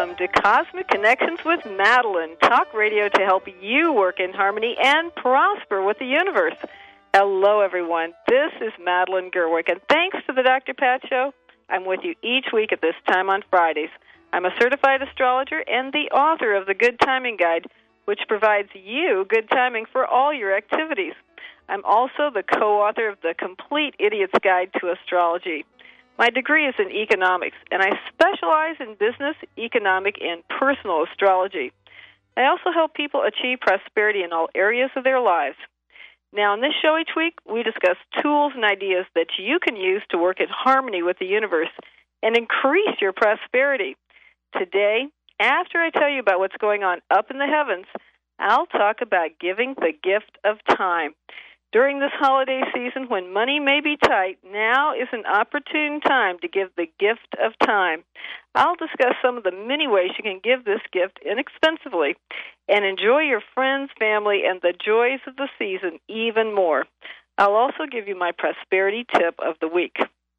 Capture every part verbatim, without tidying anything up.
Welcome to Cosmic Connections with Madeline, talk radio to help you work in harmony and prosper with the universe. Hello, everyone. This is Madeline Gerwick, and thanks to the Doctor Pat Show, I'm with you each week at this time on Fridays. I'm a certified astrologer and the author of the Good Timing Guide, which provides you good timing for all your activities. I'm also the co-author of the Complete Idiot's Guide to Astrology. My degree is in economics, and I specialize in business, economic, and personal astrology. I also help people achieve prosperity in all areas of their lives. Now, in this show each week, we discuss tools and ideas that you can use to work in harmony with the universe and increase your prosperity. Today, after I tell you about what's going on up in the heavens, I'll talk about giving the gift of time. During this holiday season, when money may be tight, now is an opportune time to give the gift of time. I'll discuss some of the many ways you can give this gift inexpensively and enjoy your friends, family, and the joys of the season even more. I'll also give you my prosperity tip of the week.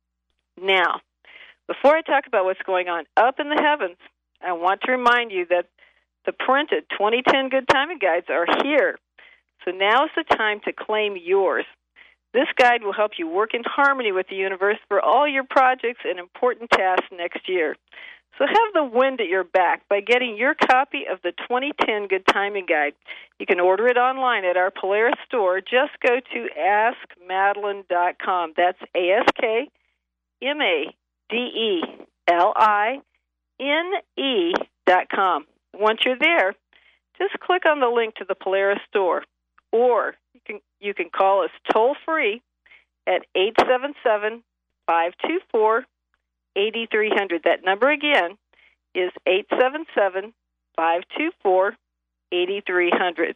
Now, before I talk about what's going on up in the heavens, I want to remind you that the printed twenty ten Good Timing Guides are here. So now is the time to claim yours. This guide will help you work in harmony with the universe for all your projects and important tasks next year. So have the wind at your back by getting your copy of the twenty ten Good Timing Guide. You can order it online at our Polaris store. Just go to ask madeline dot com. That's A S K M A D E L I N E dot com. Once you're there, just click on the link to the Polaris store. Or you can you can call us toll-free at eight seven seven, five two four, eight three zero zero. That number again is eight seven seven, five two four, eight three zero zero.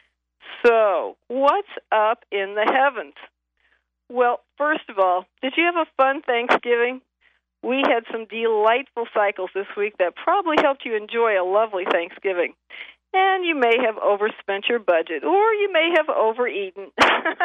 So, what's up in the heavens? Well, first of all, did you have a fun Thanksgiving? We had some delightful cycles this week that probably helped you enjoy a lovely Thanksgiving. And you may have overspent your budget, or you may have overeaten.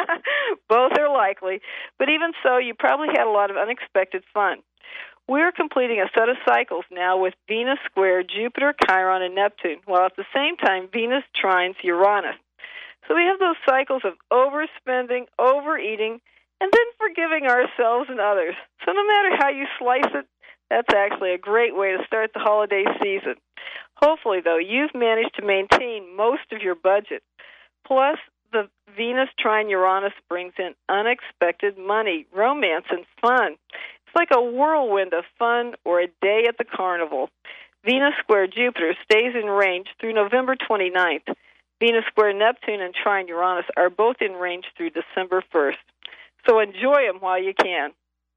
Both are likely. But even so, you probably had a lot of unexpected fun. We're completing a set of cycles now with Venus square Jupiter, Chiron, and Neptune, while at the same time Venus trines Uranus. So we have those cycles of overspending, overeating, and then forgiving ourselves and others. So no matter how you slice it, that's actually a great way to start the holiday season. Hopefully, though, you've managed to maintain most of your budget. Plus, the Venus trine Uranus brings in unexpected money, romance, and fun. It's like a whirlwind of fun or a day at the carnival. Venus square Jupiter stays in range through November twenty-ninth. Venus square Neptune and trine Uranus are both in range through December first. So enjoy them while you can.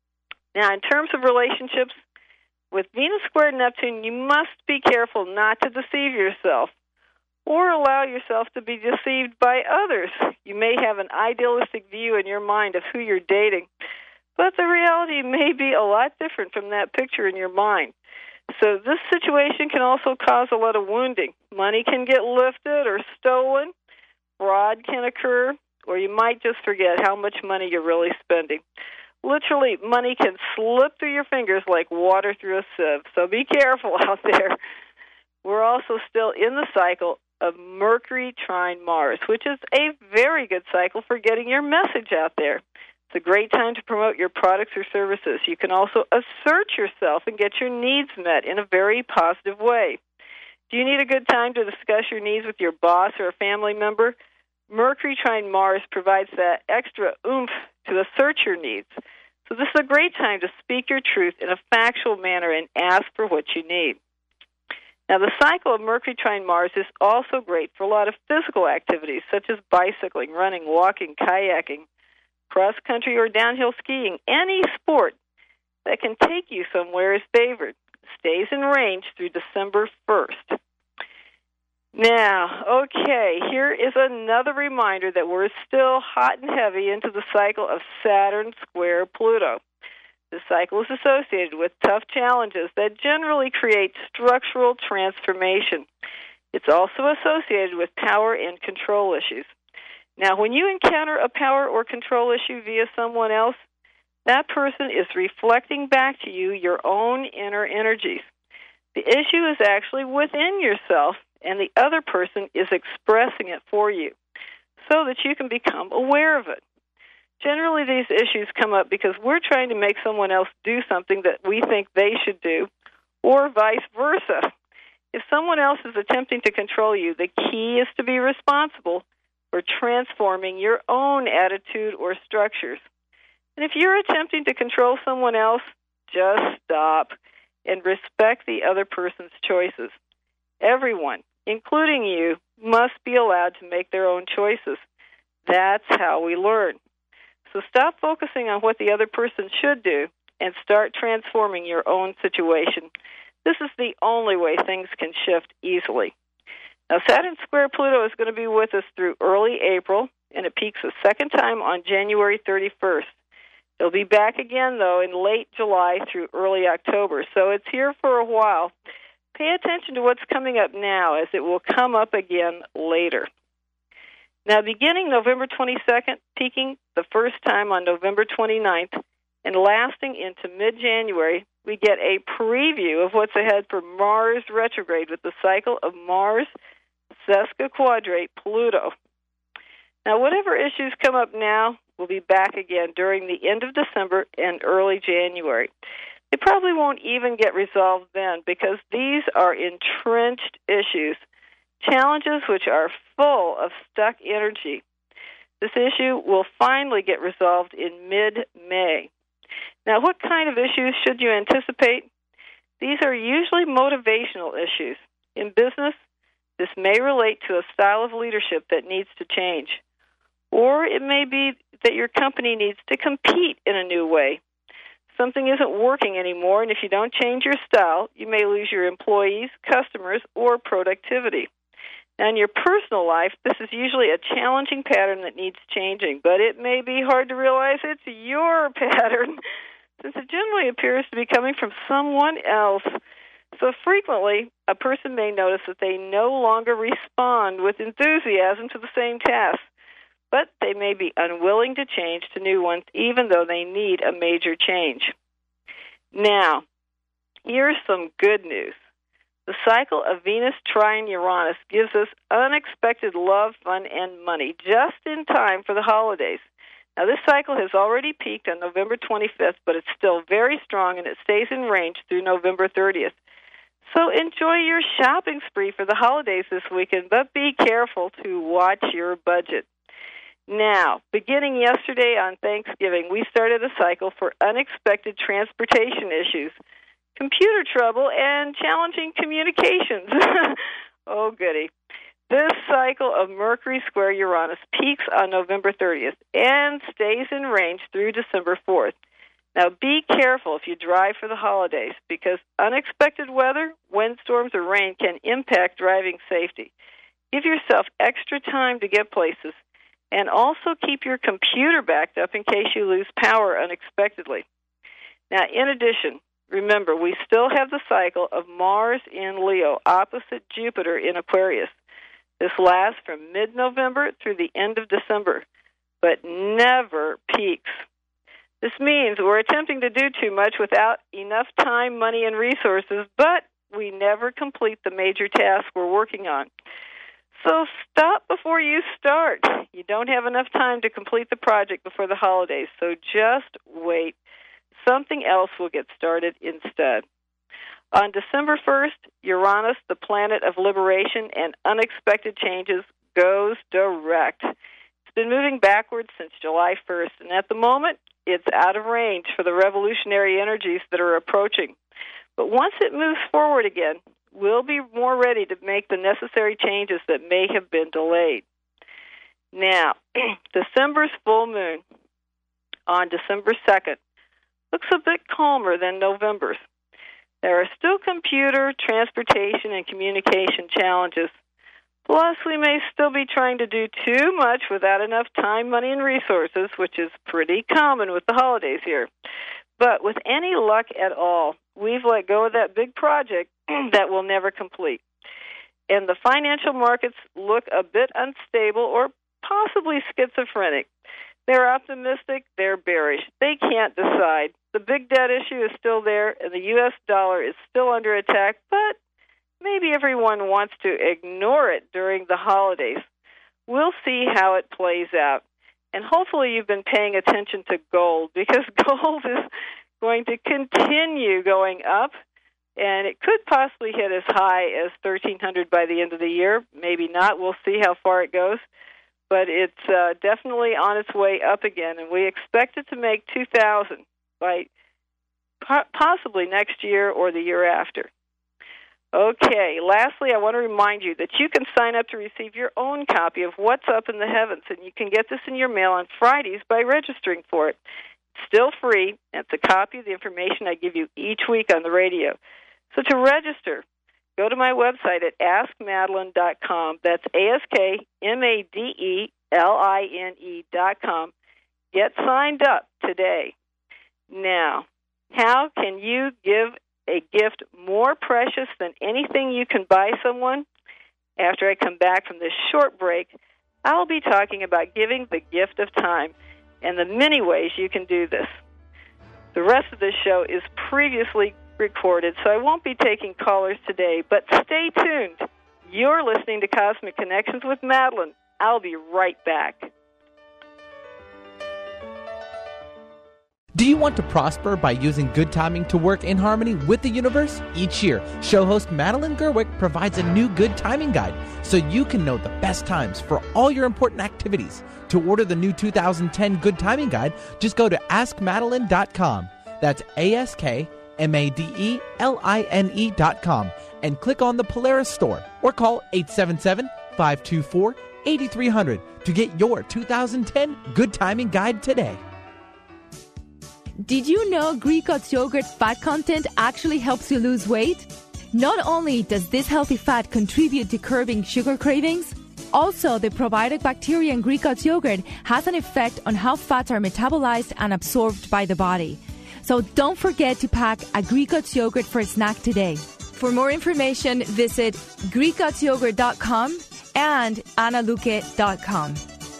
Now, in terms of relationships, with Venus square Neptune, you must be careful not to deceive yourself or allow yourself to be deceived by others. You may have an idealistic view in your mind of who you're dating, but the reality may be a lot different from that picture in your mind. So this situation can also cause a lot of wounding. Money can get lifted or stolen, fraud can occur, or you might just forget how much money you're really spending. Literally, money can slip through your fingers like water through a sieve, so be careful out there. We're also still in the cycle of Mercury trine Mars, which is a very good cycle for getting your message out there. It's a great time to promote your products or services. You can also assert yourself and get your needs met in a very positive way. Do you need a good time to discuss your needs with your boss or a family member? Mercury trine Mars provides that extra oomph to assert your needs. So this is a great time to speak your truth in a factual manner and ask for what you need. Now, the cycle of Mercury trine Mars is also great for a lot of physical activities, such as bicycling, running, walking, kayaking, cross-country or downhill skiing. Any sport that can take you somewhere is favored. Stays in range through December first. Now, okay, here is another reminder that we're still hot and heavy into the cycle of Saturn square Pluto. This cycle is associated with tough challenges that generally create structural transformation. It's also associated with power and control issues. Now, when you encounter a power or control issue via someone else, that person is reflecting back to you your own inner energies. The issue is actually within yourself, and the other person is expressing it for you so that you can become aware of it. Generally, these issues come up because we're trying to make someone else do something that we think they should do, or vice versa. If someone else is attempting to control you, the key is to be responsible for transforming your own attitude or structures. And if you're attempting to control someone else, just stop and respect the other person's choices. Everyone, including you, must be allowed to make their own choices. That's how we learn. So stop focusing on what the other person should do and start transforming your own situation. This is the only way things can shift easily. Now, Saturn square Pluto is going to be with us through early April, and it peaks a second time on January thirty-first. It'll be back again, though, in late July through early October, so it's here for a while. Pay attention to what's coming up now, as it will come up again later. Now, beginning November twenty-second, peaking the first time on November twenty-ninth, and lasting into mid-January, we get a preview of what's ahead for Mars retrograde with the cycle of Mars sesquiquadrate Pluto. Now, whatever issues come up now will be back again during the end of December and early January. They probably won't even get resolved then because these are entrenched issues, challenges which are full of stuck energy. This issue will finally get resolved in mid-May. Now, what kind of issues should you anticipate? These are usually motivational issues. In business, this may relate to a style of leadership that needs to change. Or it may be that your company needs to compete in a new way. Something isn't working anymore, and if you don't change your style, you may lose your employees, customers, or productivity. Now, in your personal life, this is usually a challenging pattern that needs changing, but it may be hard to realize it's your pattern, since it generally appears to be coming from someone else. So frequently, a person may notice that they no longer respond with enthusiasm to the same task, but they may be unwilling to change to new ones, even though they need a major change. Now, here's some good news. The cycle of Venus trine Uranus gives us unexpected love, fun, and money just in time for the holidays. Now, this cycle has already peaked on November twenty-fifth, but it's still very strong, and it stays in range through November thirtieth. So enjoy your shopping spree for the holidays this weekend, but be careful to watch your budget. Now, beginning yesterday on Thanksgiving, we started a cycle for unexpected transportation issues, computer trouble, and challenging communications. Oh, goody. This cycle of Mercury square Uranus peaks on November thirtieth and stays in range through December fourth. Now, be careful if you drive for the holidays because unexpected weather, windstorms, or rain can impact driving safety. Give yourself extra time to get places, and also keep your computer backed up in case you lose power unexpectedly. Now, in addition, remember, we still have the cycle of Mars in Leo opposite Jupiter in Aquarius. This lasts from mid-November through the end of December, but never peaks. This means we're attempting to do too much without enough time, money, and resources, but we never complete the major tasks we're working on. So stop before you start. You don't have enough time to complete the project before the holidays, so just wait. Something else will get started instead. On December first, Uranus, the planet of liberation and unexpected changes, goes direct. It's been moving backwards since July first, and at the moment, it's out of range for the revolutionary energies that are approaching. But once it moves forward again, we'll be more ready to make the necessary changes that may have been delayed. Now, December's full moon on December second looks a bit calmer than November's. There are still computer, transportation, and communication challenges. Plus, we may still be trying to do too much without enough time, money, and resources, which is pretty common with the holidays here. But with any luck at all, we've let go of that big project that we'll never complete. And the financial markets look a bit unstable or possibly schizophrenic. They're optimistic, they're bearish. They can't decide. The big debt issue is still there, and the U S dollar is still under attack, but maybe everyone wants to ignore it during the holidays. We'll see how it plays out. And hopefully you've been paying attention to gold, because gold is going to continue going up, and it could possibly hit as high as thirteen hundred by the end of the year. Maybe not. We'll see how far it goes. But it's uh, definitely on its way up again, and we expect it to make two thousand by po- possibly next year or the year after. Okay, lastly, I want to remind you that you can sign up to receive your own copy of What's Up in the Heavens, and you can get this in your mail on Fridays by registering for it. It's still free, and it's a copy of the information I give you each week on the radio. So to register, go to my website at ask madeline dot com. That's A S K M A D E L I N E dot com. Get signed up today. Now, how can you give a gift more precious than anything you can buy someone? After I come back from this short break, I'll be talking about giving the gift of time and the many ways you can do this. The rest of this show is previously recorded, so I won't be taking callers today, but stay tuned. You're listening to Cosmic Connections with Madeline. I'll be right back. Do you want to prosper by using good timing to work in harmony with the universe? Each year, show host Madeline Gerwick provides a new good timing guide so you can know the best times for all your important activities. To order the new two thousand ten Good Timing Guide, just go to ask madeline dot com. That's A S K M A D E L I N E dot com and click on the Polaris store or call eight seven seven, five two four, eight three zero zero to get your two thousand ten Good Timing Guide today. Did you know Greek God's yogurt fat content actually helps you lose weight? Not only does this healthy fat contribute to curbing sugar cravings, also the probiotic bacteria in Greek God's yogurt has an effect on how fats are metabolized and absorbed by the body. So don't forget to pack a Greek God's yogurt for a snack today. For more information, visit greek gods yogurt dot com and analuque dot com.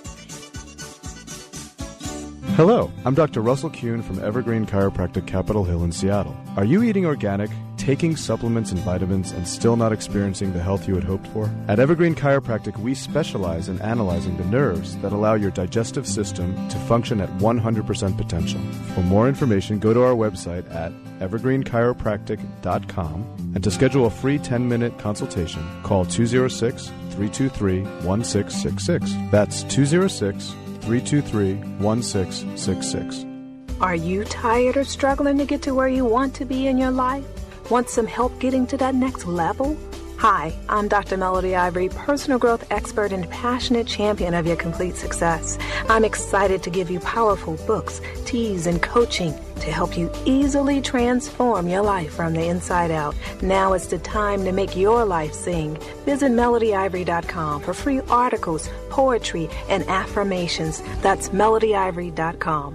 Hello, I'm Doctor Russell Kuhn from Evergreen Chiropractic Capitol Hill in Seattle. Are you eating organic, taking supplements and vitamins, and still not experiencing the health you had hoped for? At Evergreen Chiropractic, we specialize in analyzing the nerves that allow your digestive system to function at one hundred percent potential. For more information, go to our website at evergreen chiropractic dot com, and to schedule a free ten-minute consultation, call two oh six, three two three, one six six six. That's two oh six, three two three, one six six six. Are you tired or struggling to get to where you want to be in your life? Want some help getting to that next level? Hi, I'm Doctor Melody Ivory, personal growth expert and passionate champion of your complete success. I'm excited to give you powerful books, teas, and coaching to help you easily transform your life from the inside out. Now is the time to make your life sing. Visit melody ivory dot com for free articles, poetry, and affirmations. That's melody ivory dot com.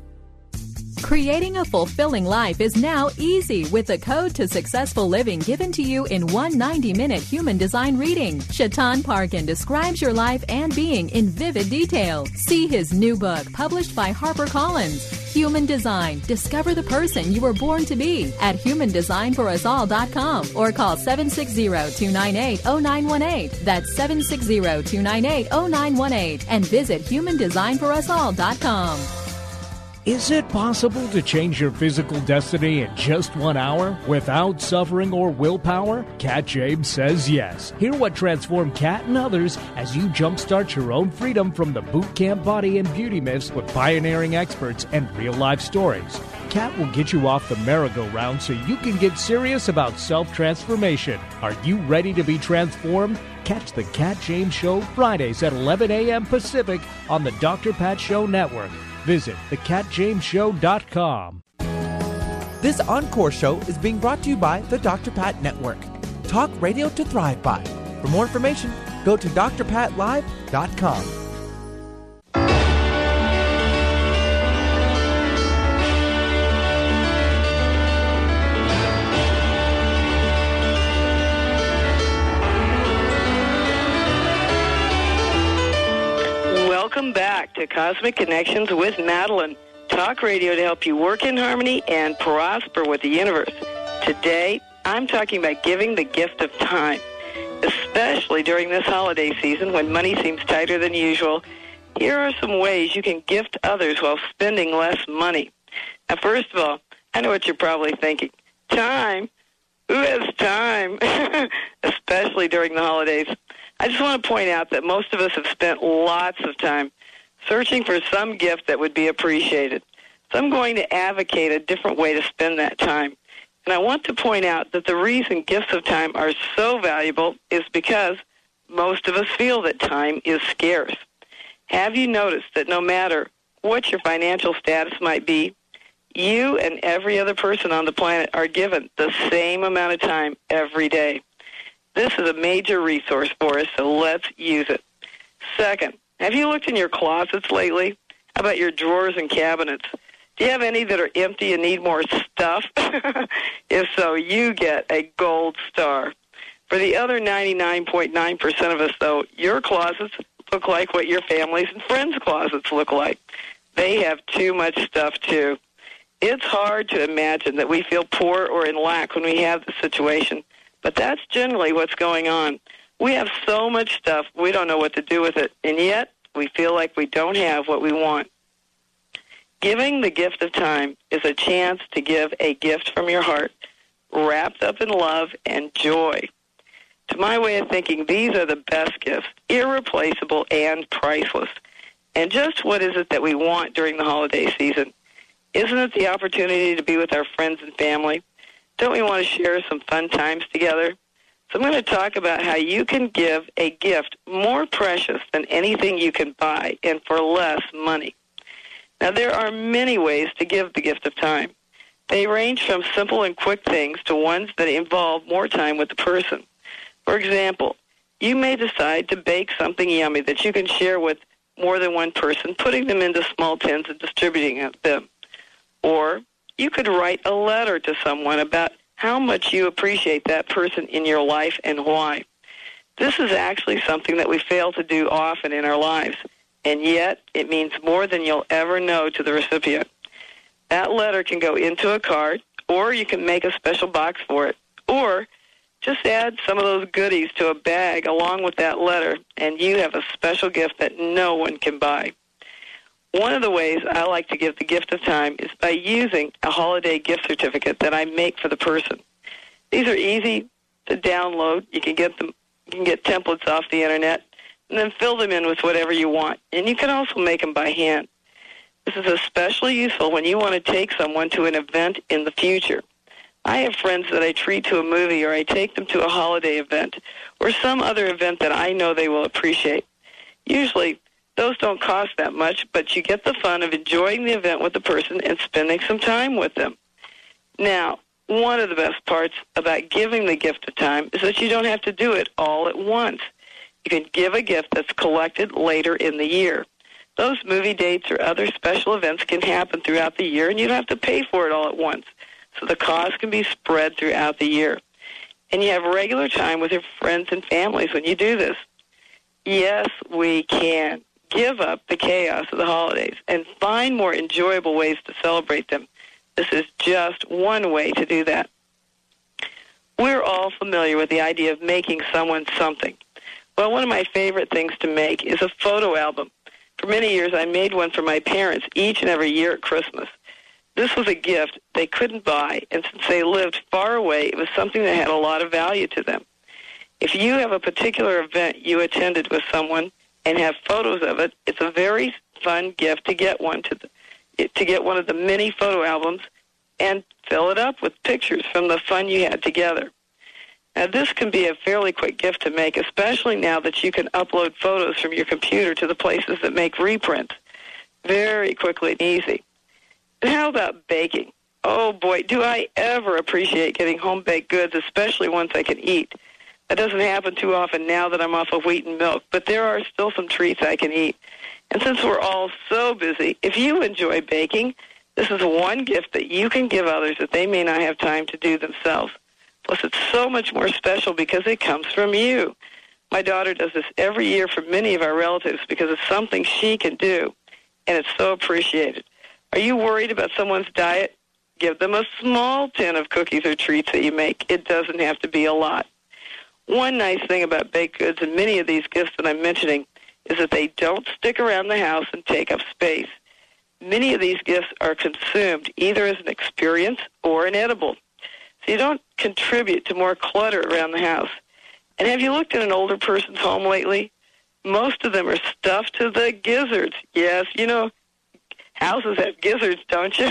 Creating a fulfilling life is now easy with the code to successful living given to you in one ninety-minute human design reading. Shaitan Parkin describes your life and being in vivid detail. See his new book, published by HarperCollins, Human Design. Discover the person you were born to be at human design for us all dot com or call seven six zero, two nine eight, zero nine one eight. That's seven six zero, two nine eight, zero nine one eight and visit human design for us all dot com. Is it possible to change your physical destiny in just one hour without suffering or willpower? Kat James says yes. Hear what transformed Kat and others as you jumpstart your own freedom from the boot camp body and beauty myths with pioneering experts and real-life stories. Kat will get you off the merry-go-round so you can get serious about self-transformation. Are you ready to be transformed? Catch the Kat James Show Fridays at eleven a.m. Pacific on the Doctor Pat Show Network. Visit the cat james show dot com. This Encore show is being brought to you by the Doctor Pat Network. Talk radio to thrive by. For more information, go to d r pat live dot com. Welcome back. back to Cosmic Connections with Madeline, talk radio to help you work in harmony and prosper with the universe. Today, I'm talking about giving the gift of time, especially during this holiday season when money seems tighter than usual. Here are some ways you can gift others while spending less money. Now, first of all, I know what you're probably thinking. Time? Who has time? Especially during the holidays. I just want to point out that most of us have spent lots of time searching for some gift that would be appreciated. So I'm going to advocate a different way to spend that time. And I want to point out that the reason gifts of time are so valuable is because most of us feel that time is scarce. Have you noticed that no matter what your financial status might be, you and every other person on the planet are given the same amount of time every day? This is a major resource for us, so let's use it. Second, have you looked in your closets lately? How about your drawers and cabinets? Do you have any that are empty and need more stuff? If so, you get a gold star. For the other ninety-nine point nine percent of us, though, your closets look like what your family's and friends' closets look like. They have too much stuff, too. It's hard to imagine that we feel poor or in lack when we have the situation. But that's generally what's going on. We have so much stuff, we don't know what to do with it, and yet we feel like we don't have what we want. Giving the gift of time is a chance to give a gift from your heart, wrapped up in love and joy. To my way of thinking, these are the best gifts, irreplaceable and priceless. And just what is it that we want during the holiday season? Isn't it the opportunity to be with our friends and family? Don't we want to share some fun times together? So I'm going to talk about how you can give a gift more precious than anything you can buy and for less money. Now, there are many ways to give the gift of time. They range from simple and quick things to ones that involve more time with the person. For example, you may decide to bake something yummy that you can share with more than one person, putting them into small tins and distributing them. Or you could write a letter to someone about how much you appreciate that person in your life and why. This is actually something that we fail to do often in our lives, and yet it means more than you'll ever know to the recipient. That letter can go into a card, or you can make a special box for it, or just add some of those goodies to a bag along with that letter, and you have a special gift that no one can buy. One of the ways I like to give the gift of time is by using a holiday gift certificate that I make for the person. These are easy to download. You can get them, you can get templates off the internet, and then fill them in with whatever you want. And you can also make them by hand. This is especially useful when you want to take someone to an event in the future. I have friends that I treat to a movie, or I take them to a holiday event, or some other event that I know they will appreciate. Usually, those don't cost that much, but you get the fun of enjoying the event with the person and spending some time with them. Now, one of the best parts about giving the gift of time is that you don't have to do it all at once. You can give a gift that's collected later in the year. Those movie dates or other special events can happen throughout the year, and you don't have to pay for it all at once. So the cost can be spread throughout the year. And you have regular time with your friends and families when you do this. Yes, we can. Give up the chaos of the holidays and find more enjoyable ways to celebrate them. This is just one way to do that. We're all familiar with the idea of making someone something. Well, one of my favorite things to make is a photo album. For many years, I made one for my parents each and every year at Christmas. This was a gift they couldn't buy, and since they lived far away, it was something that had a lot of value to them. If you have a particular event you attended with someone and have photos of it, it's a very fun gift to get one to the, to get one of the many photo albums and fill it up with pictures from the fun you had together. Now, this can be a fairly quick gift to make, especially now that you can upload photos from your computer to the places that make reprints very quickly and easy. And how about baking? Oh, boy, do I ever appreciate getting home-baked goods, especially ones I can eat. That doesn't happen too often now that I'm off of wheat and milk, but there are still some treats I can eat. And since we're all so busy, if you enjoy baking, this is one gift that you can give others that they may not have time to do themselves. Plus, it's so much more special because it comes from you. My daughter does this every year for many of our relatives because it's something she can do, and it's so appreciated. Are you worried about someone's diet? Give them a small tin of cookies or treats that you make. It doesn't have to be a lot. One nice thing about baked goods and many of these gifts that I'm mentioning is that they don't stick around the house and take up space. Many of these gifts are consumed either as an experience or an edible. So you don't contribute to more clutter around the house. And have you looked at an older person's home lately? Most of them are stuffed to the gizzards. Yes, you know, houses have gizzards, don't you?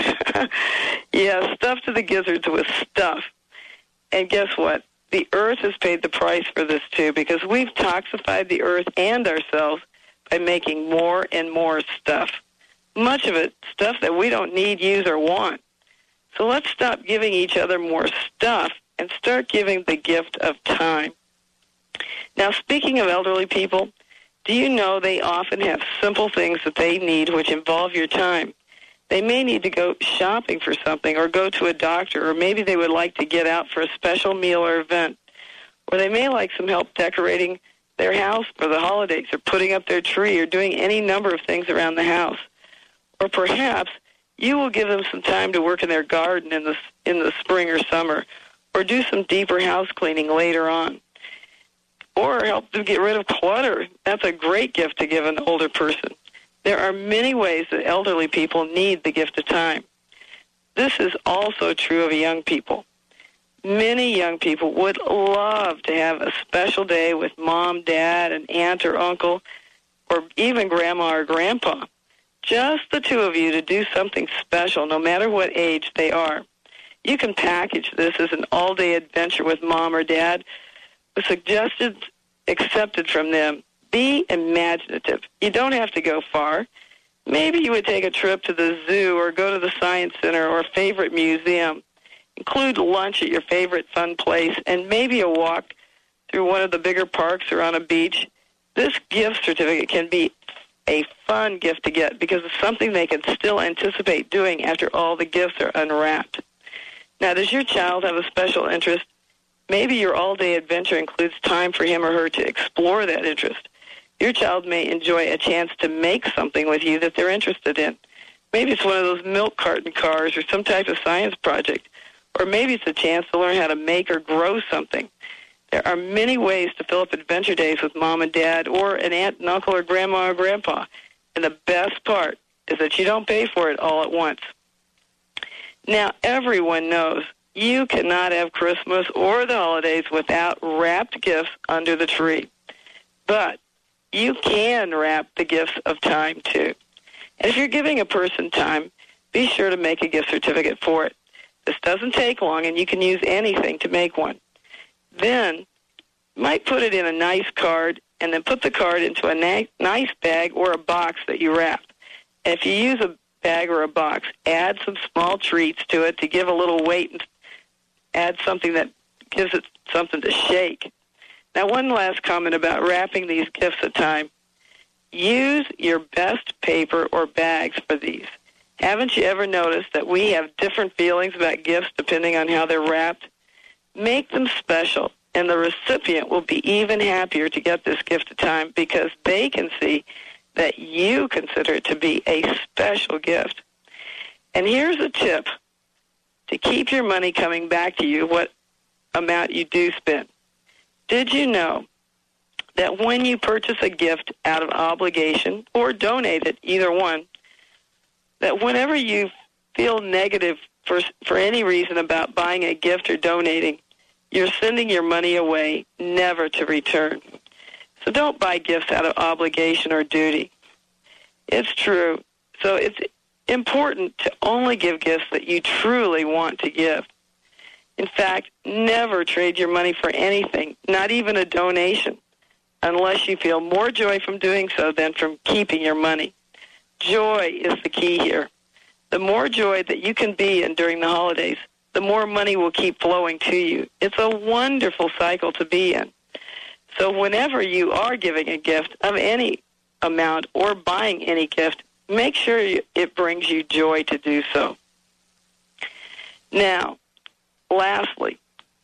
Yeah, stuffed to the gizzards with stuff. And guess what? The earth has paid the price for this, too, because we've toxified the earth and ourselves by making more and more stuff. Much of it, stuff that we don't need, use, or want. So let's stop giving each other more stuff and start giving the gift of time. Now, speaking of elderly people, do you know they often have simple things that they need which involve your time? They may need to go shopping for something or go to a doctor, or maybe they would like to get out for a special meal or event. Or they may like some help decorating their house for the holidays or putting up their tree or doing any number of things around the house. Or perhaps you will give them some time to work in their garden in the, in the spring or summer, or do some deeper house cleaning later on. Or help them get rid of clutter. That's a great gift to give an older person. There are many ways that elderly people need the gift of time. This is also true of young people. Many young people would love to have a special day with mom, dad, an aunt or uncle, or even grandma or grandpa. Just the two of you to do something special, no matter what age they are. You can package this as an all-day adventure with mom or dad, with suggestions accepted from them. Be imaginative. You don't have to go far. Maybe you would take a trip to the zoo or go to the science center or favorite museum. Include lunch at your favorite fun place and maybe a walk through one of the bigger parks or on a beach. This gift certificate can be a fun gift to get because it's something they can still anticipate doing after all the gifts are unwrapped. Now, does your child have a special interest? Maybe your all-day adventure includes time for him or her to explore that interest. Your child may enjoy a chance to make something with you that they're interested in. Maybe it's one of those milk carton cars or some type of science project. Or maybe it's a chance to learn how to make or grow something. There are many ways to fill up adventure days with mom and dad or an aunt and uncle or grandma or grandpa. And the best part is that you don't pay for it all at once. Now, everyone knows you cannot have Christmas or the holidays without wrapped gifts under the tree. But you can wrap the gifts of time, too. And if you're giving a person time, be sure to make a gift certificate for it. This doesn't take long, and you can use anything to make one. Then, you might put it in a nice card, and then put the card into a na- nice bag or a box that you wrap. And if you use a bag or a box, add some small treats to it to give a little weight and add something that gives it something to shake. Now, one last comment about wrapping these gifts of time. Use your best paper or bags for these. Haven't you ever noticed that we have different feelings about gifts depending on how they're wrapped? Make them special, and the recipient will be even happier to get this gift of time because they can see that you consider it to be a special gift. And here's a tip to keep your money coming back to you, what amount you do spend. Did you know that when you purchase a gift out of obligation or donate it, either one, that whenever you feel negative for for any reason about buying a gift or donating, you're sending your money away, never to return. So don't buy gifts out of obligation or duty. It's true. So it's important to only give gifts that you truly want to give. In fact, never trade your money for anything, not even a donation, unless you feel more joy from doing so than from keeping your money. Joy is the key here. The more joy that you can be in during the holidays, the more money will keep flowing to you. It's a wonderful cycle to be in. So whenever you are giving a gift of any amount or buying any gift, make sure it brings you joy to do so. Now, lastly,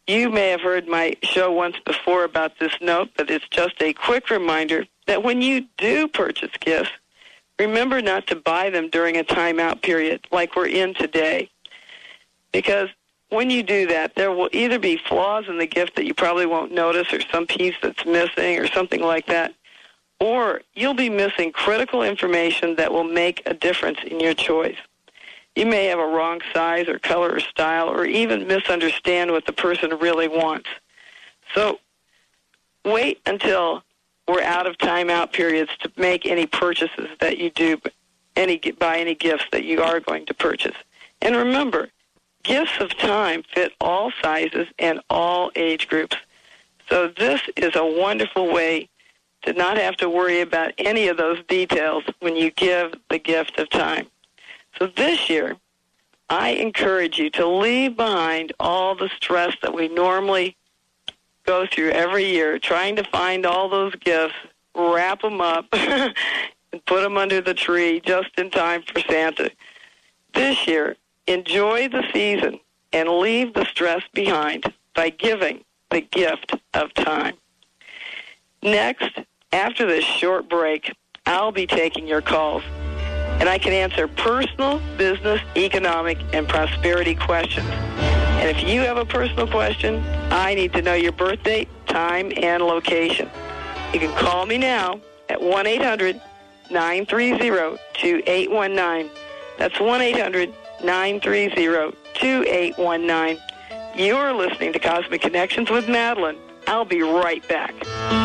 You may have heard my show once before about this note, but it's just a quick reminder that when you do purchase gifts, remember not to buy them during a timeout period like we're in today. Because when you do that, there will either be flaws in the gift that you probably won't notice, or some piece that's missing or something like that, or you'll be missing critical information that will make a difference in your choice. You may have a wrong size or color or style, or even misunderstand what the person really wants. So wait until we're out of timeout periods to make any purchases that you do, any buy any gifts that you are going to purchase. And remember, gifts of time fit all sizes and all age groups. So this is a wonderful way to not have to worry about any of those details when you give the gift of time. So this year, I encourage you to leave behind all the stress that we normally go through every year, trying to find all those gifts, wrap them up, and put them under the tree just in time for Santa. This year, enjoy the season and leave the stress behind by giving the gift of time. Next, after this short break, I'll be taking your calls, and I can answer personal, business, economic, and prosperity questions. And if you have a personal question, I need to know your birth date, time, and location. You can call me now at one eight hundred nine three zero two eight one nine. That's one eight hundred nine three zero two eight one nine. You're listening to Cosmic Connections with Madeline. I'll be right back.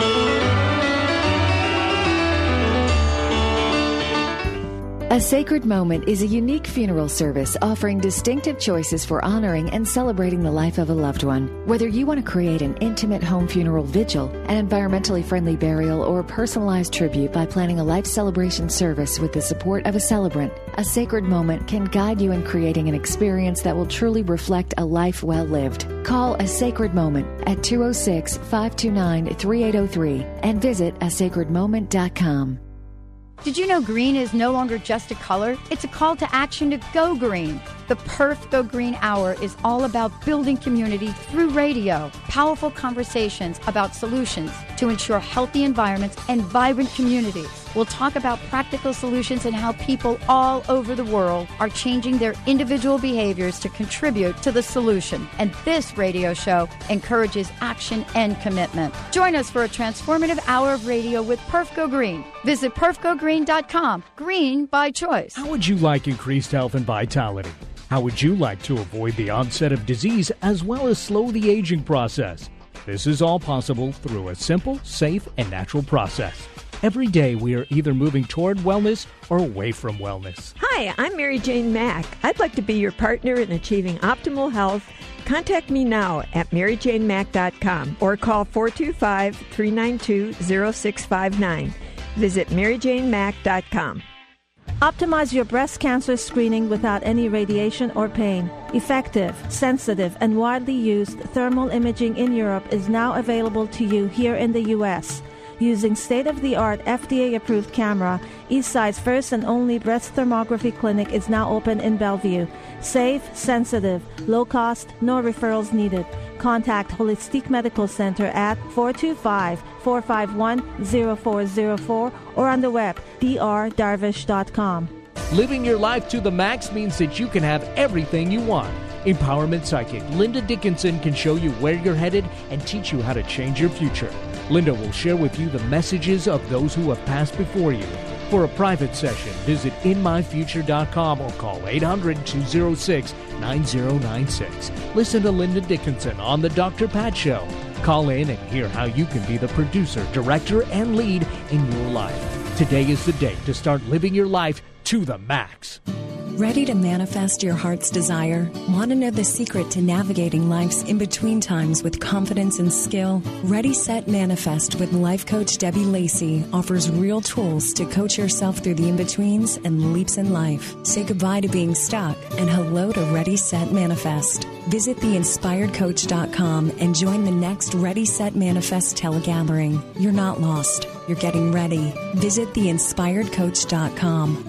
A Sacred Moment is a unique funeral service offering distinctive choices for honoring and celebrating the life of a loved one. Whether you want to create an intimate home funeral vigil, an environmentally friendly burial, or a personalized tribute by planning a life celebration service with the support of a celebrant, A Sacred Moment can guide you in creating an experience that will truly reflect a life well lived. Call A Sacred Moment at two oh six, five two nine, three eight oh three and visit a sacred moment dot com. Did you know green is no longer just a color? It's a call to action to go green. The Perf Go Green Hour is all about building community through radio. Powerful conversations about solutions to ensure healthy environments and vibrant communities. We'll talk about practical solutions and how people all over the world are changing their individual behaviors to contribute to the solution. And this radio show encourages action and commitment. Join us for a transformative hour of radio with Perf Go Green. Visit perf go green dot com. Green by choice. How would you like increased health and vitality? How would you like to avoid the onset of disease as well as slow the aging process? This is all possible through a simple, safe, and natural process. Every day we are either moving toward wellness or away from wellness. Hi, I'm Mary Jane Mack. I'd like to be your partner in achieving optimal health. Contact me now at mary jane mack dot com or call four two five, three nine two, zero six five nine. Visit mary jane mack dot com. Optimize your breast cancer screening without any radiation or pain. Effective, sensitive, and widely used thermal imaging in Europe is now available to you here in the U S Using state-of-the-art F D A-approved camera, Eastside's first and only breast thermography clinic is now open in Bellevue. Safe, sensitive, low cost, no referrals needed. Contact Holistic Medical Center at four two five, four five one, zero four zero four or on the web, d r darvish dot com. Living your life to the max means that you can have everything you want. Empowerment Psychic Linda Dickinson can show you where you're headed and teach you how to change your future. Linda will share with you the messages of those who have passed before you. For a private session, visit in my future dot com or call eight hundred, two oh six, nine oh nine six. Listen to Linda Dickinson on The Doctor Pat Show. Call in and hear how you can be the producer, director, and lead in your life. Today is the day to start living your life to the max. Ready to manifest your heart's desire? Want to know the secret to navigating life's in-between times with confidence and skill? Ready, Set, Manifest with life coach Debbie Lacey offers real tools to coach yourself through the in-betweens and leaps in life. Say goodbye to being stuck and hello to Ready, Set, Manifest. Visit the inspired coach dot com and join the next Ready, Set, Manifest telegathering. You're not lost. You're getting ready. Visit the inspired coach dot com.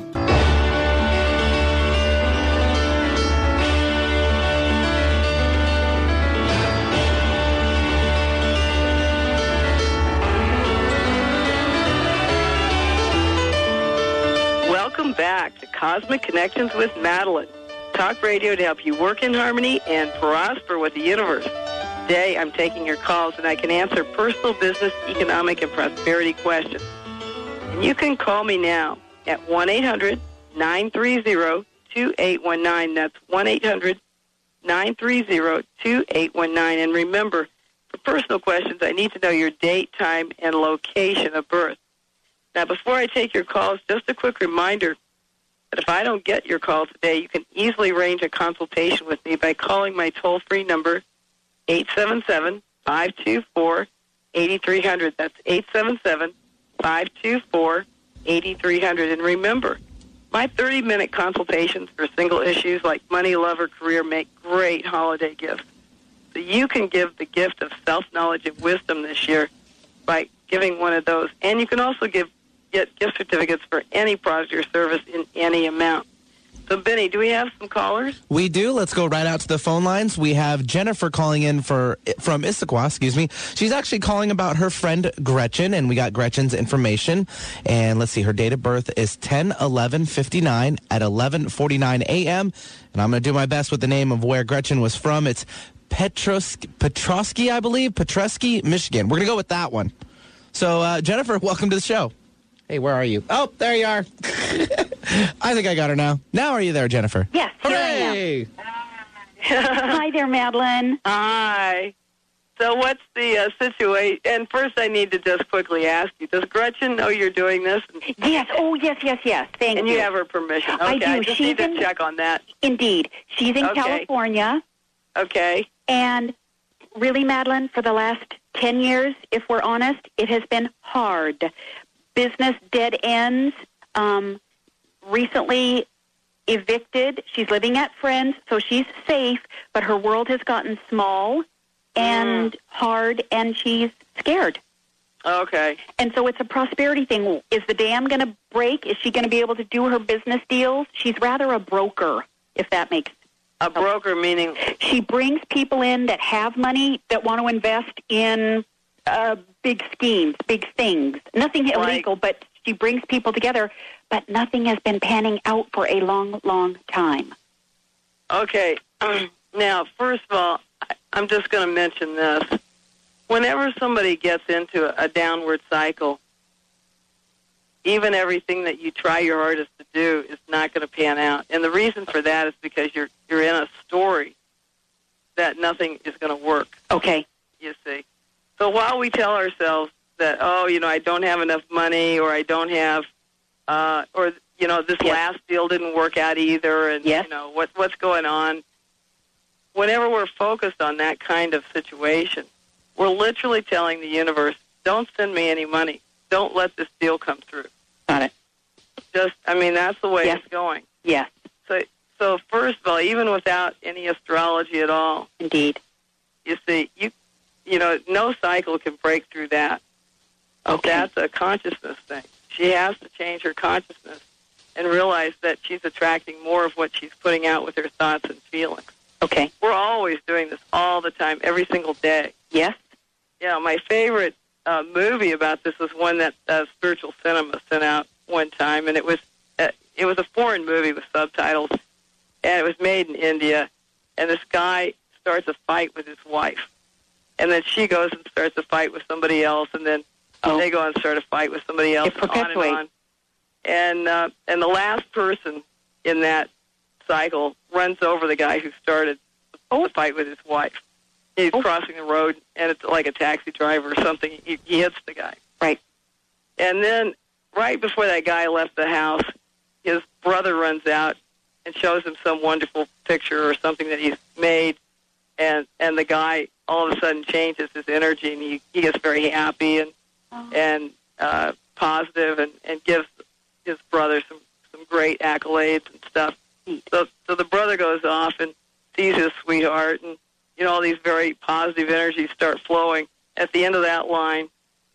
back to Cosmic Connections with Madeline. Talk radio to help you work in harmony and prosper with the universe. Today, I'm taking your calls, and I can answer personal, business, economic, and prosperity questions. And you can call me now at one eight hundred nine three zero two eight one nine. That's one eight hundred nine three zero two eight one nine. And remember, for personal questions, I need to know your date, time, and location of birth. Now, before I take your calls, just a quick reminder that if I don't get your call today, you can easily arrange a consultation with me by calling my toll-free number, eight seven seven, five two four, eight three zero zero. That's eight seven seven, five two four, eight three zero zero. And remember, my thirty-minute consultations for single issues like money, love, or career make great holiday gifts. So you can give the gift of self-knowledge and wisdom this year by giving one of those. And you can also give get gift certificates for any product or service in any amount. So, Benny, do we have some callers? We do. Let's go right out to the phone lines. We have Jennifer calling in for from Issaquah, excuse me. She's actually calling about her friend Gretchen, and we got Gretchen's information. And let's see, her date of birth is ten eleven fifty-nine at eleven forty-nine a.m. And I'm going to do my best with the name of where Gretchen was from. It's Petroski, Petroski, I believe, Petresky, Michigan. We're going to go with that one. So, uh, Jennifer, welcome to the show. Hey, where are you? Oh, there you are. I think I got her now. Now are you there, Jennifer? Yes, here Hooray! I am. Hi there, Madeline. Hi. So what's the uh, situation? And first I need to just quickly ask you, does Gretchen know you're doing this? Yes. Oh, yes, yes, yes. Thank and you. And you have her permission. Okay, I do. I just She's need to in, check on that. Indeed. She's in okay. California. Okay. And really, Madeline, for the last ten years, if we're honest, it has been hard. Business dead ends. Um, recently evicted. She's living at friends, so she's safe, but her world has gotten small and mm. hard, and she's scared. Okay. And so it's a prosperity thing. Is the dam going to break? Is she going to be able to do her business deals? She's rather a broker, if that makes sense. A broker meaning? She brings people in that have money that want to invest in uh, big schemes, big things. Nothing like, illegal, but she brings people together, but nothing has been panning out for a long, long time. Okay. Now, first of all, I'm just going to mention this. Whenever somebody gets into a downward cycle, even everything that you try your hardest to do is not going to pan out. And the reason for that is because you're you're in a story that nothing is going to work. Okay. You see. So while we tell ourselves that, oh, you know, I don't have enough money, or I don't have, uh, or, you know, this yes. last deal didn't work out either, and, yes. you know, what what's going on, whenever we're focused on that kind of situation, we're literally telling the universe, don't send me any money. Don't let this deal come through. Got it. Just, I mean, that's the way yes. it's going. Yes. So, so first of all, even without any astrology at all, indeed, you see, you, you know, no cycle can break through that. Okay. That's a consciousness thing. She has to change her consciousness and realize that she's attracting more of what she's putting out with her thoughts and feelings. Okay. We're always doing this all the time, every single day. Yes. Yeah, my favorite uh, movie about this was one that uh, Spiritual Cinema sent out one time, and it was uh, it was a foreign movie with subtitles, and it was made in India, and this guy starts a fight with his wife, and then she goes and starts a fight with somebody else, and then oh. they go and start a fight with somebody else, and on and on. And, uh, and the last person in that cycle runs over the guy who started oh. the fight with his wife. He's oh. crossing the road, and it's like a taxi driver or something. He, he hits the guy. Right. And then right before that guy left the house, his brother runs out and shows him some wonderful picture or something that he's made, and, and the guy all of a sudden changes his energy, and he, he gets very happy and oh. and uh, positive, and, and gives his brother some, some great accolades and stuff. So, so the brother goes off and sees his sweetheart, and, you know, all these very positive energies start flowing. At the end of that line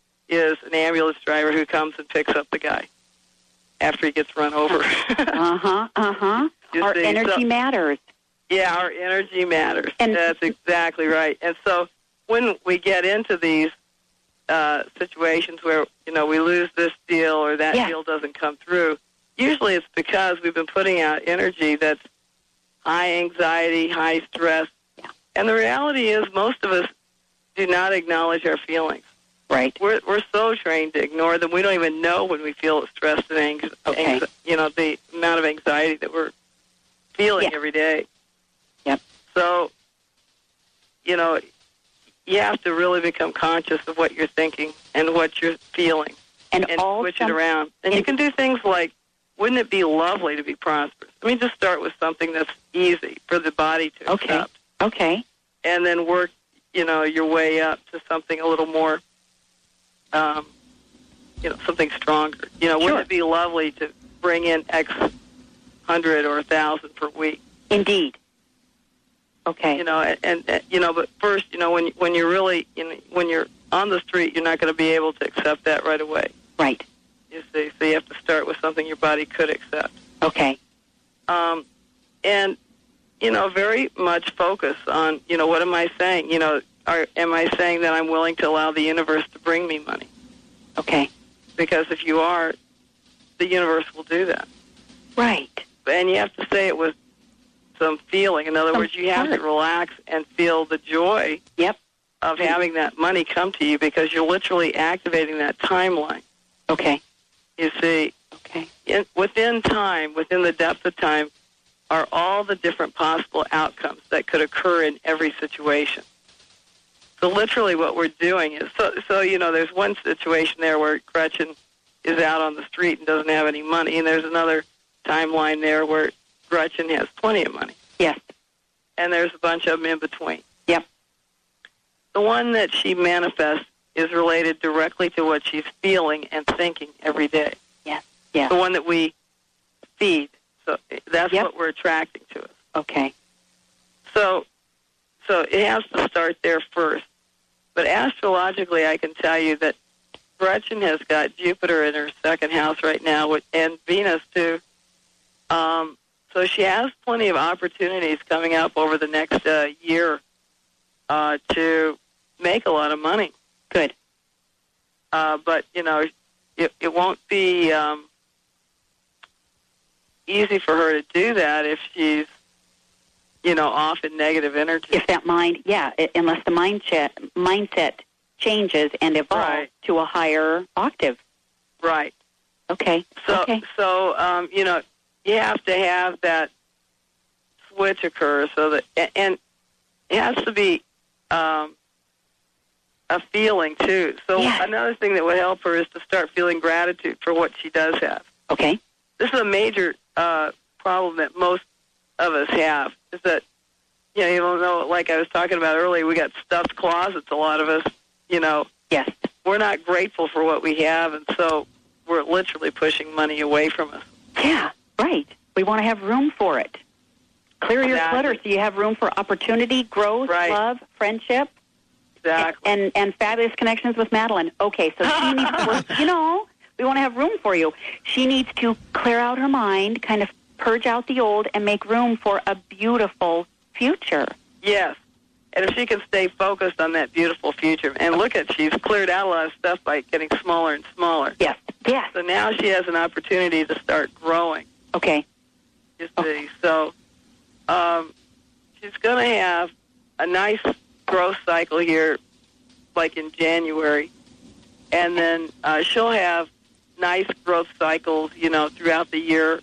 is an ambulance driver who comes and picks up the guy after he gets run over. uh-huh, uh-huh. Our see? energy so, matters. Yeah, our energy matters. And that's exactly right. And so when we get into these uh, situations where, you know, we lose this deal or that yeah. deal doesn't come through, usually it's because we've been putting out energy that's high anxiety, high stress. Yeah. And the reality is most of us do not acknowledge our feelings. Right. We're we're so trained to ignore them. We don't even know when we feel stressed and anxious. Okay. You know, the amount of anxiety that we're feeling Yeah. every day. Yep. So, you know, you have to really become conscious of what you're thinking and what you're feeling, and, and all switch some- it around. And you can do things like, wouldn't it be lovely to be prosperous? Let me just start with something that's easy for the body to Okay. accept. Okay. And then work, you know, your way up to something a little more, um, you know, something stronger. You know, Sure. wouldn't it be lovely to bring in X hundred or a thousand per week? Indeed. Okay. You know, and, and, and you know, but first, you know, when when you're really, you know, when you're on the street, you're not going to be able to accept that right away. Right. You see, so you have to start with something your body could accept. Okay. Um, and you know, very much focus on, you know, what am I saying? You know, are, am I saying that I'm willing to allow the universe to bring me money? Okay. Because if you are, the universe will do that. Right. And you have to say it with some feeling. In other Some words, you have heart. to relax and feel the joy Yep. of having that money come to you, because you're literally activating that timeline. Okay. You see, Okay. in, within time, within the depth of time, are all the different possible outcomes that could occur in every situation. So literally what we're doing is, so, so you know, there's one situation there where Gretchen is out on the street and doesn't have any money, and there's another timeline there where Gretchen has plenty of money. Yes. And there's a bunch of them in between. Yep. The one that she manifests is related directly to what she's feeling and thinking every day. Yes. Yes. The one that we feed. So that's Yep. what we're attracting to us. Okay. So, so it has to start there first. But astrologically, I can tell you that Gretchen has got Jupiter in her second house right now, with, and Venus too. Um, so she has plenty of opportunities coming up over the next uh, year uh, to make a lot of money. Good. Uh, but, you know, it, it won't be um, easy for her to do that if she's, you know, off in negative energy. If that mind, yeah, i- unless the mindset mindset changes and evolves Right. to a higher octave. Right. Okay. So, okay. so um, you know, you have to have that switch occur, so that, and, and it has to be um, a feeling too. So Yeah. another thing that would help her is to start feeling gratitude for what she does have. Okay. This is a major uh, problem that most of us have, is that, you know, even though, like I was talking about earlier, we got stuffed closets, a lot of us, you know. Yes. We're not grateful for what we have, and so we're literally pushing money away from us. Yeah, right. We want to have room for it. Clear your Exactly. clutter so you have room for opportunity, growth, Right. love, friendship, Exactly. and, and fabulous connections with Madeline. Okay, so she needs to work, you know, we want to have room for you. She needs to clear out her mind, kind of purge out the old, and make room for a beautiful future. Yes. And if she can stay focused on that beautiful future, and look at, she's cleared out a lot of stuff by getting smaller and smaller. Yes. Yes. So now she has an opportunity to start growing. Okay. You see, so um, she's going to have a nice growth cycle here, like in January, and then uh, she'll have nice growth cycles, you know, throughout the year,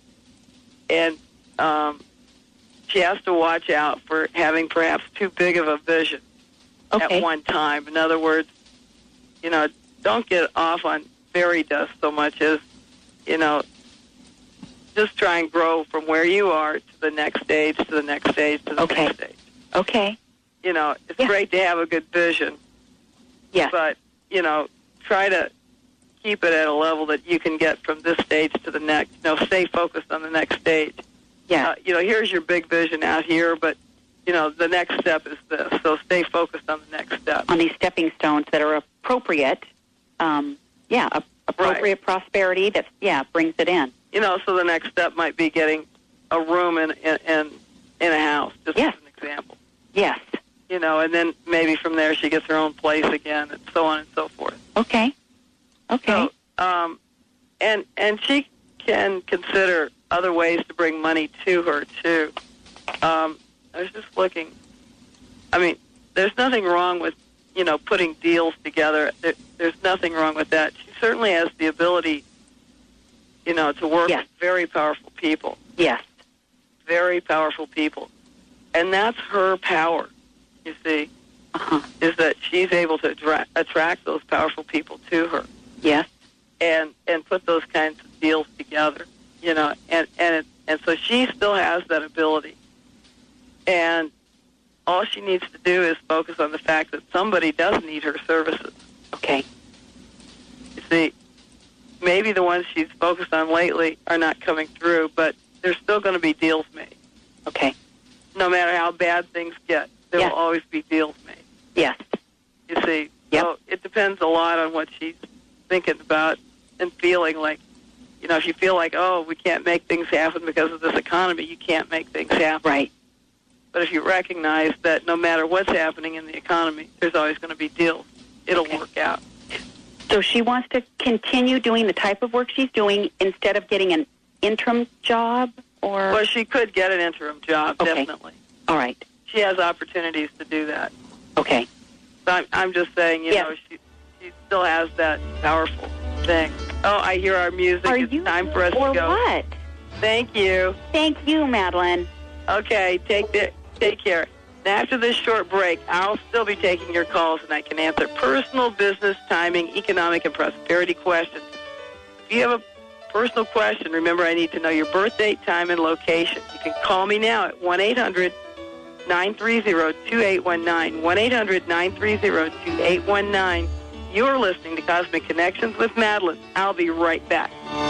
and um, she has to watch out for having perhaps too big of a vision Okay. at one time. In other words, you know, don't get off on fairy dust so much as, you know, just try and grow from where you are to the next stage, to the next stage, to the Okay. next stage. Okay. You know, it's Yeah. great to have a good vision, Yes. but, you know, try to keep it at a level that you can get from this stage to the next. You know, stay focused on the next stage. Yeah. Uh, you know, here's your big vision out here, but, you know, the next step is this. So stay focused on the next step. On these stepping stones that are appropriate, um, yeah, a, appropriate prosperity that, yeah, brings it in. You know, so the next step might be getting a room in in in, in a house, just Yes. as an example. Yes. You know, and then maybe from there she gets her own place again, and so on and so forth. Okay. Okay. So, um, and and she can consider other ways to bring money to her, too. Um, I was just looking. I mean, there's nothing wrong with, you know, putting deals together. There, there's nothing wrong with that. She certainly has the ability, you know, to work yes. with very powerful people. Yes. Very powerful people. And that's her power, you see, uh-huh. is that she's able to attra- attract those powerful people to her. Yes. And and put those kinds of deals together, you know, and and it, and so she still has that ability. And all she needs to do is focus on the fact that somebody does need her services. Okay. You see, maybe the ones she's focused on lately are not coming through, but there's still going to be deals made. Okay. No matter how bad things get, there yes. will always be deals made. Yes. You see, yep. so it depends a lot on what she's thinking about and feeling like. You know, if you feel like, oh, we can't make things happen because of this economy, you can't make things happen. Right. But if you recognize that no matter what's happening in the economy, there's always going to be deals, it'll okay. work out. So she wants to continue doing the type of work she's doing instead of getting an interim job? Or Well, she could get an interim job, okay. definitely. All right. She has opportunities to do that. Okay. So I'm, I'm just saying, you yes. know, she, she still has that powerful thing. Oh, I hear our music. Are it's you time for us or to go. what? Thank you. Thank you, Madeline. Okay, take the, take care. And after this short break, I'll still be taking your calls, and I can answer personal, business, timing, economic, and prosperity questions. If you have a personal question, remember I need to know your birth date, time, and location. You can call me now at one eight hundred nine three zero two eight one nine, one eight hundred nine three zero two eight one nine. You're listening to Cosmic Connections with Madeline. I'll be right back.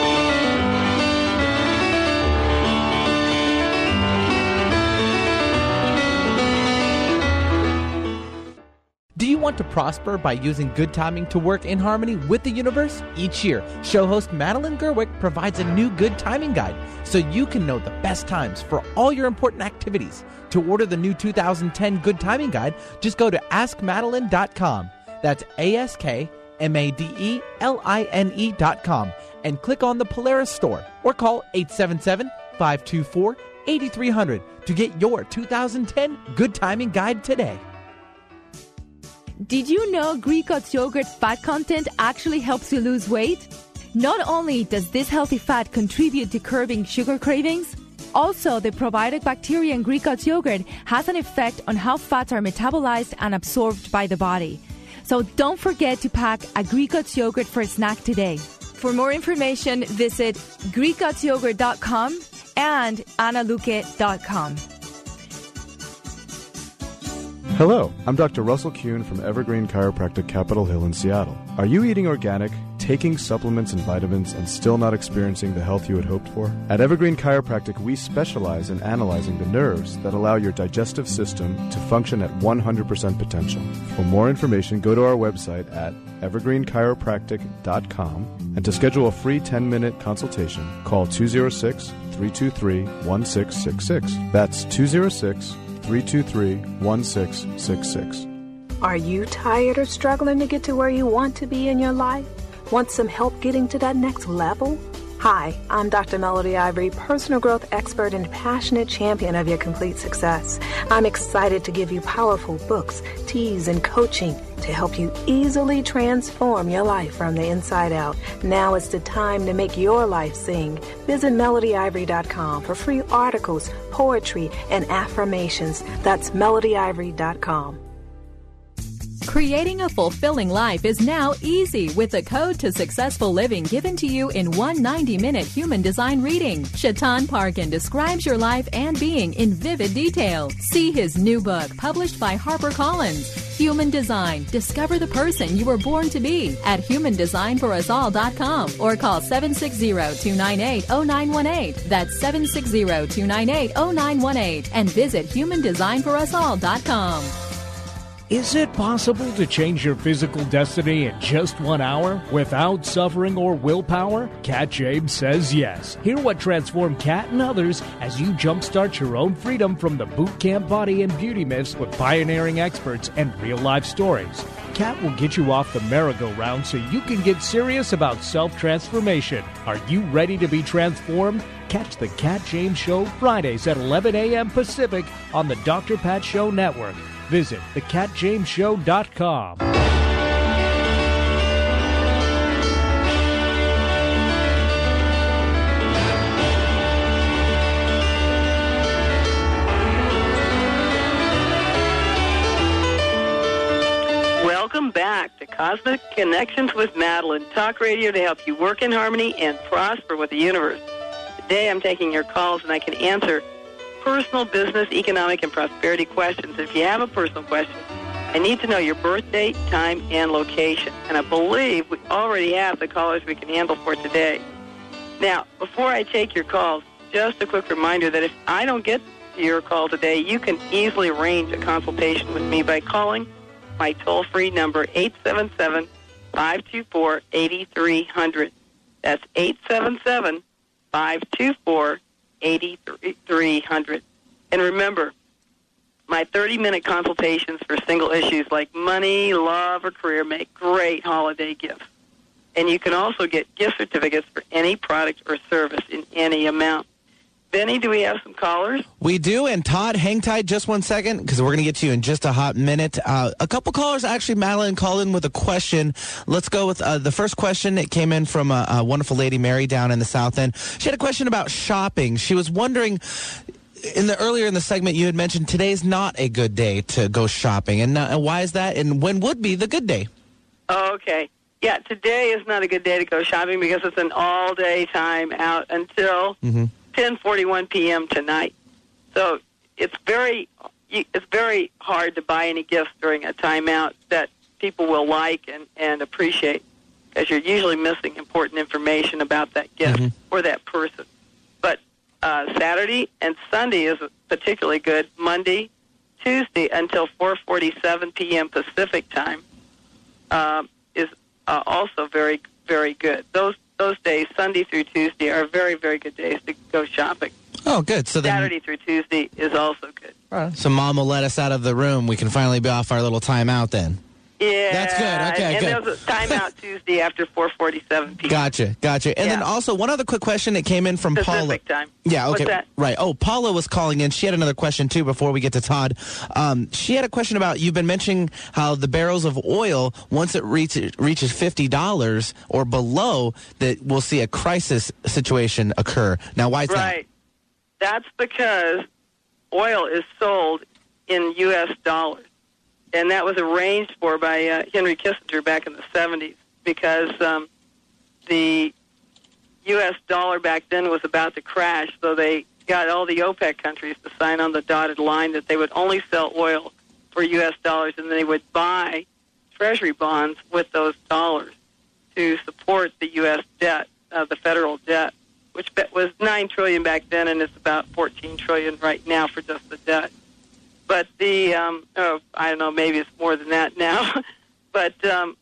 Do you want to prosper by using good timing to work in harmony with the universe? Each year, show host Madeline Gerwick provides a new good timing guide so you can know the best times for all your important activities. To order the new two thousand ten Good Timing Guide, just go to ask madeline dot com. That's A S K M A D E L I N E dot com and click on the Polaris store or call eight seven seven, five two four, eight three zero zero to get your two thousand ten Good Timing Guide today. Did you know Greek God's yogurt fat content actually helps you lose weight? Not only does this healthy fat contribute to curbing sugar cravings, also the probiotic bacteria in Greek God's yogurt has an effect on how fats are metabolized and absorbed by the body. So don't forget to pack a Greek God's yogurt for a snack today. For more information, visit greek gods yogurt dot com and anna luque dot com. Hello, I'm Doctor Russell Kuhn from Evergreen Chiropractic Capitol Hill in Seattle. Are you eating organic, taking supplements and vitamins, and still not experiencing the health you had hoped for? At Evergreen Chiropractic, we specialize in analyzing the nerves that allow your digestive system to function at one hundred percent potential. For more information, go to our website at evergreen chiropractic dot com, and to schedule a free ten-minute consultation, call two oh six, three two three, one six six six. That's two oh six, three two three, one six six six. Are you tired or struggling to get to where you want to be in your life? Want some help getting to that next level? Hi, I'm Doctor Melody Ivory, personal growth expert and passionate champion of your complete success. I'm excited to give you powerful books, teas, and coaching to help you easily transform your life from the inside out. Now is the time to make your life sing. Visit melody ivory dot com for free articles, poetry, and affirmations. That's melody ivory dot com. Creating a fulfilling life is now easy with the code to successful living given to you in one ninety-minute human design reading. Shaitan Parkin describes your life and being in vivid detail. See his new book, published by HarperCollins, Human Design. Discover the person you were born to be at human design for us all dot com or call seven six zero, two nine eight, zero nine one eight. That's seven six zero, two nine eight, zero nine one eight and visit human design for us all dot com. Is it possible to change your physical destiny in just one hour without suffering or willpower? Kat James says yes. Hear what transformed Kat and others as you jumpstart your own freedom from the boot camp body and beauty myths with pioneering experts and real-life stories. Kat will get you off the merry-go-round so you can get serious about self-transformation. Are you ready to be transformed? Catch the Kat James Show Fridays at eleven a.m. Pacific on the Doctor Pat Show Network. Visit the cat james show dot com. Welcome back to Cosmic Connections with Madeline, talk radio to help you work in harmony and prosper with the universe. Today I'm taking your calls and I can answer personal, business, economic, and prosperity questions. If you have a personal question, I need to know your birth date, time, and location. And I believe we already have the callers we can handle for today. Now, before I take your calls, just a quick reminder that if I don't get to your call today, you can easily arrange a consultation with me by calling my toll-free number, eight seven seven, five two four, eight three zero zero. That's eight seven seven, five two four, eight three zero zero. And remember, my thirty-minute consultations for single issues like money, love, or career make great holiday gifts. And you can also get gift certificates for any product or service in any amount. Benny, do we have some callers? We do, and Todd, hang tight just one second, because we're going to get to you in just a hot minute. Uh, a couple callers, actually, Madeline called in with a question. Let's go with uh, the first question. It came in from a, a wonderful lady, Mary, down in the South End. She had a question about shopping. She was wondering, in the earlier in the segment, you had mentioned today's not a good day to go shopping. And, uh, and why is that, and when would be the good day? Oh, okay. Yeah, today is not a good day to go shopping because it's an all-day time out until... Mm-hmm. ten forty-one p.m. tonight. So it's very it's very hard to buy any gifts during a timeout that people will like and, and appreciate, because you're usually missing important information about that gift mm-hmm. or that person. But uh, Saturday and Sunday is particularly good. Monday, Tuesday until four forty-seven p.m. Pacific time um, is uh, also very, very good. Those Those days, Sunday through Tuesday, are very, very good days to go shopping. Oh, good. So then, Saturday through Tuesday is also good. Right. So Mom will let us out of the room. We can finally be off our little timeout then. Yeah. That's good. Okay, and good. And there's a timeout Tuesday after four forty-seven p.m. Gotcha, gotcha. And yeah. then also, one other quick question that came in from Pacific Paula. time. Yeah, okay. What's that? Right. Oh, Paula was calling in. She had another question, too, before we get to Todd. Um, she had a question about, you've been mentioning how the barrels of oil, once it reach, reaches fifty dollars or below, that we'll see a crisis situation occur. Now, why is that? Right. That's because oil is sold in U S dollars. And that was arranged for by uh, Henry Kissinger back in the seventies, because um, the U S dollar back then was about to crash, so they got all the OPEC countries to sign on the dotted line that they would only sell oil for U S dollars, and they would buy Treasury bonds with those dollars to support the U S debt, uh, the federal debt, which was nine trillion dollars back then, and it's about fourteen trillion dollars right now for just the debt. But the, um, oh, I don't know, maybe it's more than that now. but um,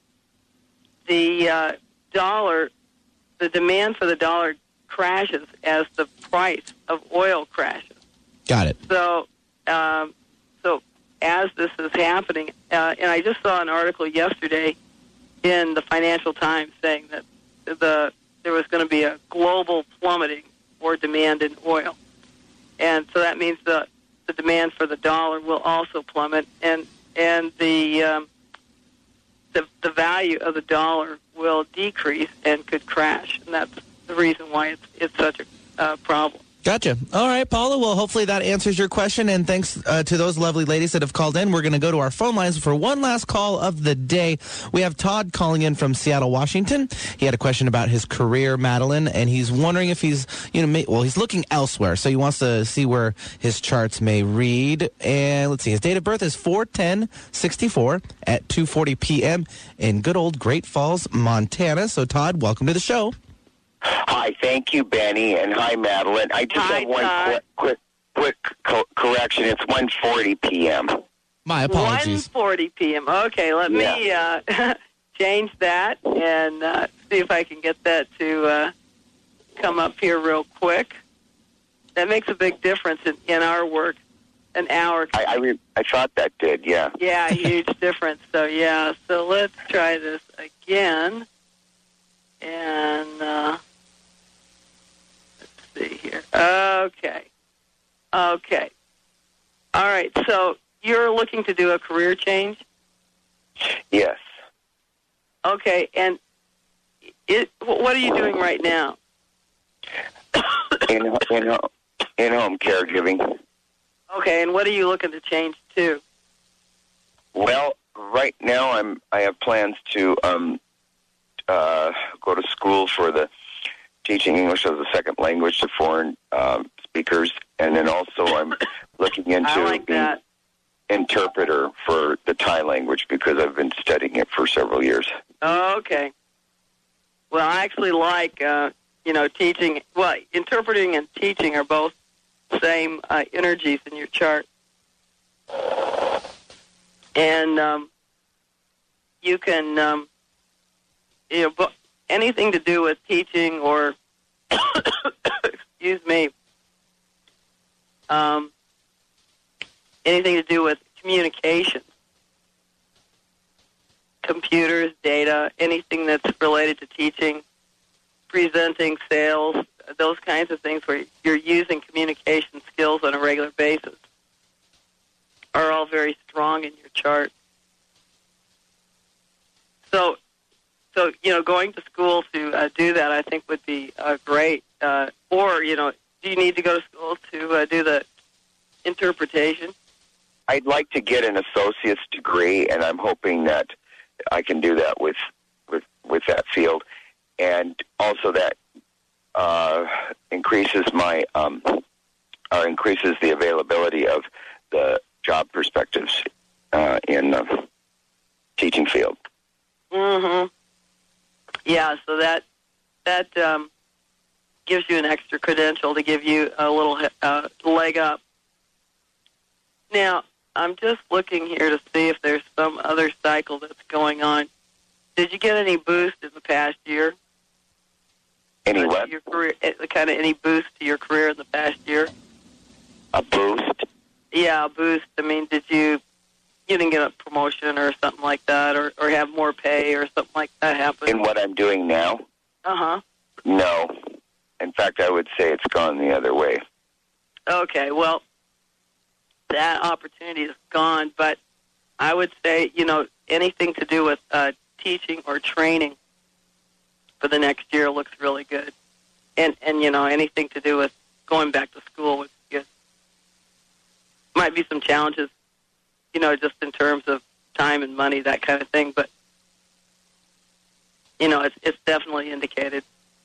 the uh, dollar, the demand for the dollar crashes as the price of oil crashes. Got it. So, um, so as this is happening, uh, and I just saw an article yesterday in the Financial Times saying that the there was going to be a global plummeting for demand in oil, and so that means the the demand for the dollar will also plummet, and and the um, the the value of the dollar will decrease and could crash, and that's the reason why it's it's such a uh, problem. Gotcha. All right, Paula. Well, hopefully that answers your question, and thanks uh, to those lovely ladies that have called in. We're going to go to our phone lines for one last call of the day. We have Todd calling in from Seattle, Washington. He had a question about his career, Madeline, and he's wondering if he's, you know, may, well, he's looking elsewhere, so he wants to see where his charts may read. And let's see, his date of birth is four ten sixty-four at two forty p.m. in good old Great Falls, Montana. So, Todd, welcome to the show. Hi, thank you, Benny, and hi, Madeline. I just hi, have one Todd. quick, quick, quick co- correction. It's one forty p.m. My apologies. one forty p.m. Okay, let Yeah. me uh, change that and uh, see if I can get that to uh, come up here real quick. That makes a big difference in, in our work. An hour. I I, re- I thought that did, yeah. Yeah, huge difference. So, yeah, so let's try this again. And uh, let's see here. Okay. Okay. All right, so you're looking to do a career change? Yes. Okay, and it, what are you doing right now? In in home, in home caregiving. Okay, and what are you looking to change to? Well, right now I'm I have plans to um, uh, go to school for the teaching English as a second language to foreign um, speakers, and then also I'm looking into I like being that. interpreter for the Thai language because I've been studying it for several years. Oh, okay. Well, I actually like, uh, you know, teaching. Well, interpreting and teaching are both same uh, energies in your chart. And um, you can, um, you know, anything to do with teaching or, excuse me, um, anything to do with communication, computers, data, anything that's related to teaching, presenting, sales, those kinds of things where you're using communication skills on a regular basis are all very strong in your chart. So, so you know, going to school to uh, do that, I think, would be uh, great. Uh, or, you know, do you need to go to school to uh, do the interpretation? I'd like to get an associate's degree, and I'm hoping that I can do that with with, with that field. And also that uh, increases my um, or increases the availability of the job perspectives uh, in the teaching field. Mm-hmm. Yeah, so that that um, gives you an extra credential to give you a little uh, leg up. Now, I'm just looking here to see if there's some other cycle that's going on. Did you get any boost in the past year? Any uh, what? Your career, kind of any boost to your career in the past year? A boost? Yeah, a boost. I mean, did you you didn't get a promotion or something like that, or, or have more pay or something like that happen? In what I'm doing now? Uh-huh. No. In fact, I would say it's gone the other way. Okay, well, that opportunity is gone, but I would say, you know, anything to do with uh, teaching or training for the next year looks really good. And, and, you know, anything to do with going back to school would be good. Might be some challenges, you know, just in terms of time and money, that kind of thing, but, you know, it's, it's definitely indicated.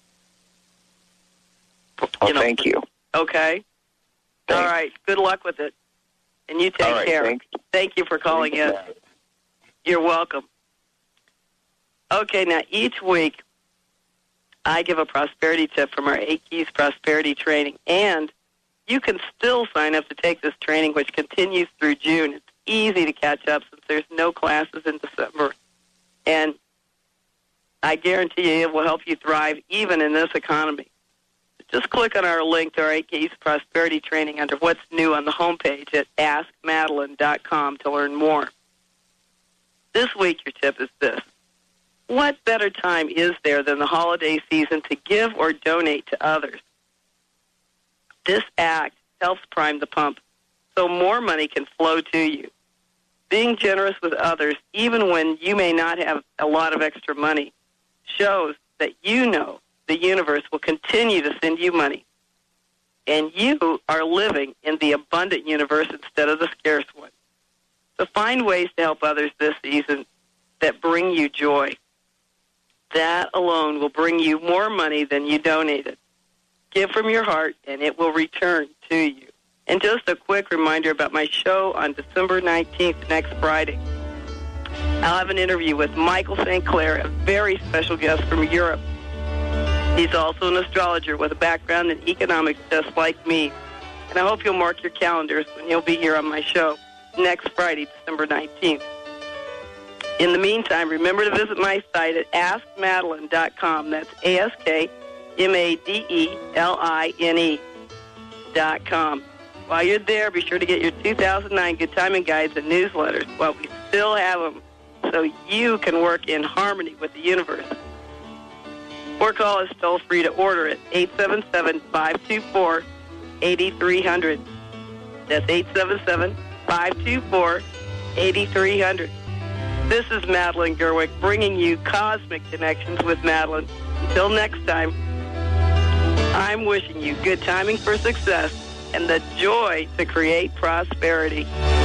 Oh, you know, thank you. Okay. Thanks. All right. Good luck with it. And you take All right, care. thanks. Thank you for calling in. You're welcome. Okay, now each week I give a prosperity tip from our Eight Keys Prosperity Training, and you can still sign up to take this training, which continues through June. It's easy to catch up since there's no classes in December. And I guarantee you it will help you thrive even in this economy. Just click on our link to our Eight Keys Prosperity Training under What's New on the homepage at ask madeline dot com to learn more. This week, your tip is this. What better time is there than the holiday season to give or donate to others? This act helps prime the pump so more money can flow to you. Being generous with others, even when you may not have a lot of extra money, shows that you know the universe will continue to send you money. And you are living in the abundant universe instead of the scarce one. So find ways to help others this season that bring you joy. That alone will bring you more money than you donated. Give from your heart, and it will return to you. And just a quick reminder about my show on December nineteenth, next Friday. I'll have an interview with Michael Saint Clair, a very special guest from Europe. He's also an astrologer with a background in economics just like me. And I hope you'll mark your calendars when he'll be here on my show. next Friday, December nineteenth. In the meantime, remember to visit my site at ask madeline dot com. That's A S K M A D E L I N E dot com. While you're there, be sure to get your two thousand nine Good Timing Guides and newsletters while we still have them, so you can work in harmony with the universe. Or call us toll-free to order it, eight seven seven, five two four, eight three zero zero. That's eight seven seven, five two four, eight three zero zero. This is Madeline Gerwick bringing you Cosmic Connections with Madeline. Until next time, I'm wishing you good timing for success and the joy to create prosperity.